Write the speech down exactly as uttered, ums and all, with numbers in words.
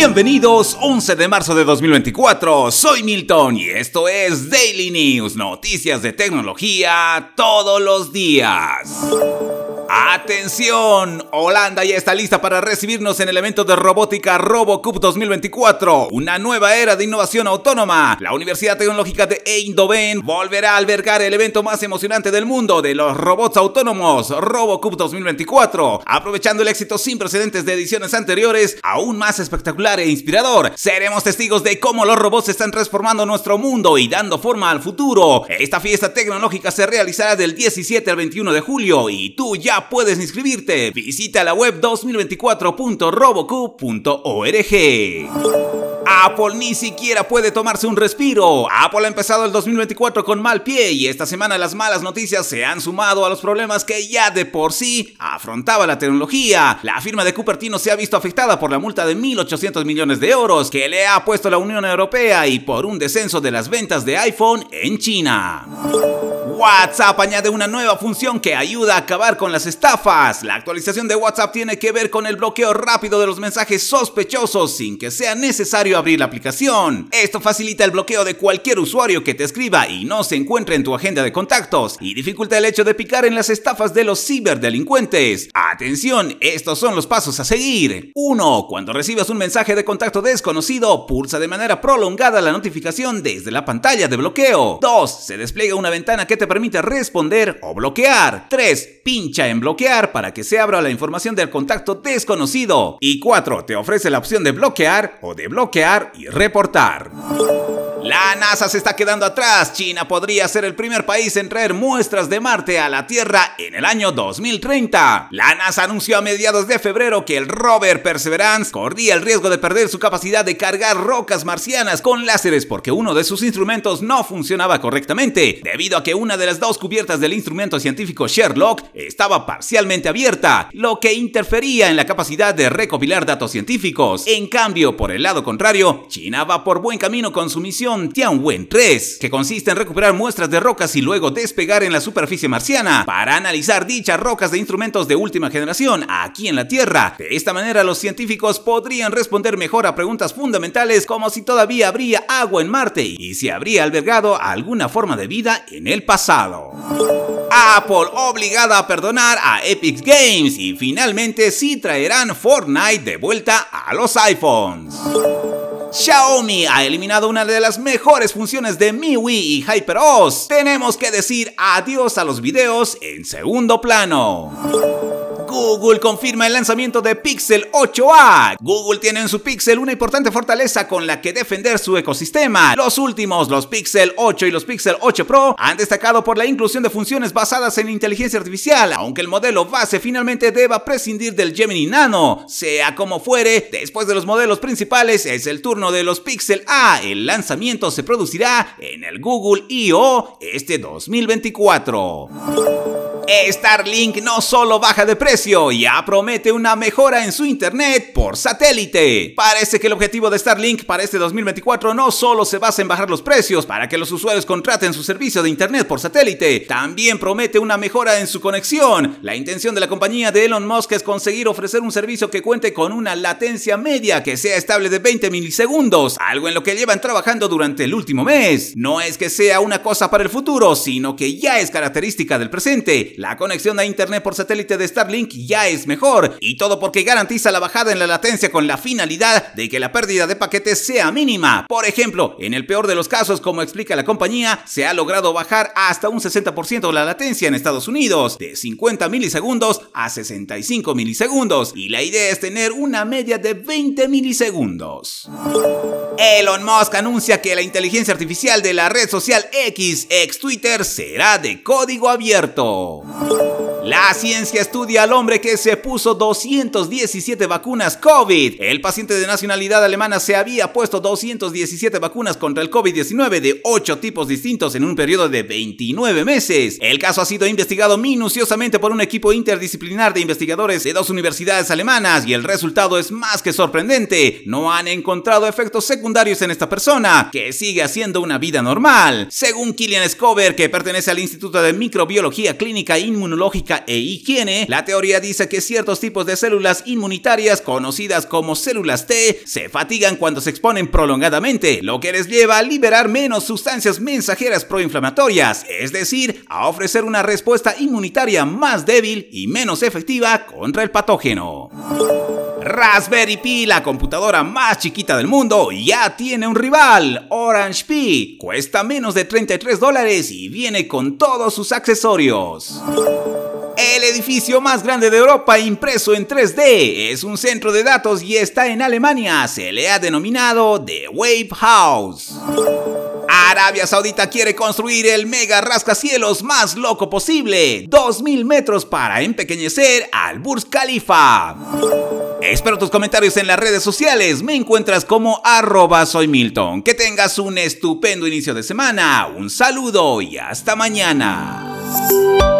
Bienvenidos, once de marzo de dos mil veinticuatro, soy Milton y esto es Daily News, noticias de tecnología todos los días. ¡Atención! Holanda ya está lista para recibirnos en el evento de robótica RoboCup dos mil veinticuatro, una nueva era de innovación autónoma. La Universidad Tecnológica de Eindhoven volverá a albergar el evento más emocionante del mundo de los robots autónomos, RoboCup dos mil veinticuatro, aprovechando el éxito sin precedentes de ediciones anteriores, aún más espectacular e inspirador. Seremos testigos de cómo los robots están transformando nuestro mundo y dando forma al futuro. Esta fiesta tecnológica se realizará del diecisiete al veintiuno de julio y tú ya puedes inscribirte. Visita la web dos mil veinticuatro punto robocup punto org. Apple ni siquiera puede tomarse un respiro. Apple ha empezado el dos mil veinticuatro con mal pie y esta semana las malas noticias se han sumado a los problemas que ya de por sí afrontaba la tecnología. La firma de Cupertino se ha visto afectada por la multa de mil ochocientos millones de euros que le ha puesto la Unión Europea y por un descenso de las ventas de iPhone en China. WhatsApp añade una nueva función que ayuda a acabar con las estafas. La actualización de WhatsApp tiene que ver con el bloqueo rápido de los mensajes sospechosos sin que sea necesario abrir la aplicación. Esto facilita el bloqueo de cualquier usuario que te escriba y no se encuentre en tu agenda de contactos y dificulta el hecho de picar en las estafas de los ciberdelincuentes. Atención, estos son los pasos a seguir. uno. Cuando recibas un mensaje de contacto desconocido, pulsa de manera prolongada la notificación desde la pantalla de bloqueo. dos. Se despliega una ventana que te permite responder o bloquear. tres. Pincha en bloquear para que se abra la información del contacto desconocido. Y cuatro. Te ofrece la opción de bloquear o de bloquear y reportar. La NASA se está quedando atrás. China podría ser el primer país en traer muestras de Marte a la Tierra en el año dos mil treinta. La NASA anunció a mediados de febrero que el rover Perseverance corría el riesgo de perder su capacidad de cargar rocas marcianas con láseres porque uno de sus instrumentos no funcionaba correctamente, debido a que una de las dos cubiertas del instrumento científico Sherlock estaba parcialmente abierta, lo que interfería en la capacidad de recopilar datos científicos. En cambio, por el lado contrario, China va por buen camino con su misión Tianwen tres, que consiste en recuperar muestras de rocas y luego despegar en la superficie marciana para analizar dichas rocas de instrumentos de última generación aquí en la Tierra. De esta manera los científicos podrían responder mejor a preguntas fundamentales como si todavía habría agua en Marte y si habría albergado alguna forma de vida en el pasado. Apple obligada a perdonar a Epic Games y finalmente sí traerán Fortnite de vuelta a los iPhones. Xiaomi ha eliminado una de las mejores funciones de M I U I y HyperOS. Tenemos que decir adiós a los videos en segundo plano. Google confirma el lanzamiento de Pixel ocho a. Google tiene en su Pixel una importante fortaleza con la que defender su ecosistema. Los últimos, los Pixel ocho y los Pixel ocho Pro, han destacado por la inclusión de funciones basadas en inteligencia artificial, aunque el modelo base finalmente deba prescindir del Gemini Nano. Sea como fuere, después de los modelos principales es el turno de los Pixel A. El lanzamiento se producirá en el Google I O este dos mil veinticuatro. Starlink no solo baja de precio, ya promete una mejora en su internet por satélite. Parece que el objetivo de Starlink para este dos mil veinticuatro no solo se basa en bajar los precios para que los usuarios contraten su servicio de internet por satélite, también promete una mejora en su conexión. La intención de la compañía de Elon Musk es conseguir ofrecer un servicio que cuente con una latencia media que sea estable de veinte milisegundos, algo en lo que llevan trabajando durante el último mes. No es que sea una cosa para el futuro, sino que ya es característica del presente. La conexión a internet por satélite de Starlink ya es mejor, y todo porque garantiza la bajada en la latencia con la finalidad de que la pérdida de paquetes sea mínima. Por ejemplo, en el peor de los casos, como explica la compañía, se ha logrado bajar hasta un sesenta por ciento la latencia en Estados Unidos, de cincuenta milisegundos a sesenta y cinco milisegundos, y la idea es tener una media de veinte milisegundos. Elon Musk anuncia que la inteligencia artificial de la red social X, ex Twitter, será de código abierto. La ciencia estudia al hombre que se puso doscientas diecisiete vacunas COVID. El paciente de nacionalidad alemana se había puesto doscientas diecisiete vacunas contra el COVID diecinueve de ocho tipos distintos en un periodo de veintinueve meses. El caso ha sido investigado minuciosamente por un equipo interdisciplinar de investigadores de dos universidades alemanas y el resultado es más que sorprendente. No han encontrado efectos secundarios en esta persona, que sigue haciendo una vida normal. Según Kilian Skover, que pertenece al Instituto de Microbiología Clínica e Inmunológica estética e higiene, la teoría dice que ciertos tipos de células inmunitarias, conocidas como células T, se fatigan cuando se exponen prolongadamente, lo que les lleva a liberar menos sustancias mensajeras proinflamatorias, es decir, a ofrecer una respuesta inmunitaria más débil y menos efectiva contra el patógeno. Raspberry Pi, la computadora más chiquita del mundo, ya tiene un rival, Orange Pi. Cuesta menos de treinta y tres dólares y viene con todos sus accesorios. El edificio más grande de Europa impreso en tres D es un centro de datos y está en Alemania. Se le ha denominado The Wave House. Arabia Saudita quiere construir el mega rascacielos más loco posible, dos mil metros para empequeñecer al Burj Khalifa. Espero tus comentarios en las redes sociales. Me encuentras como arroba soy Milton. Que tengas un estupendo inicio de semana. Un saludo y hasta mañana.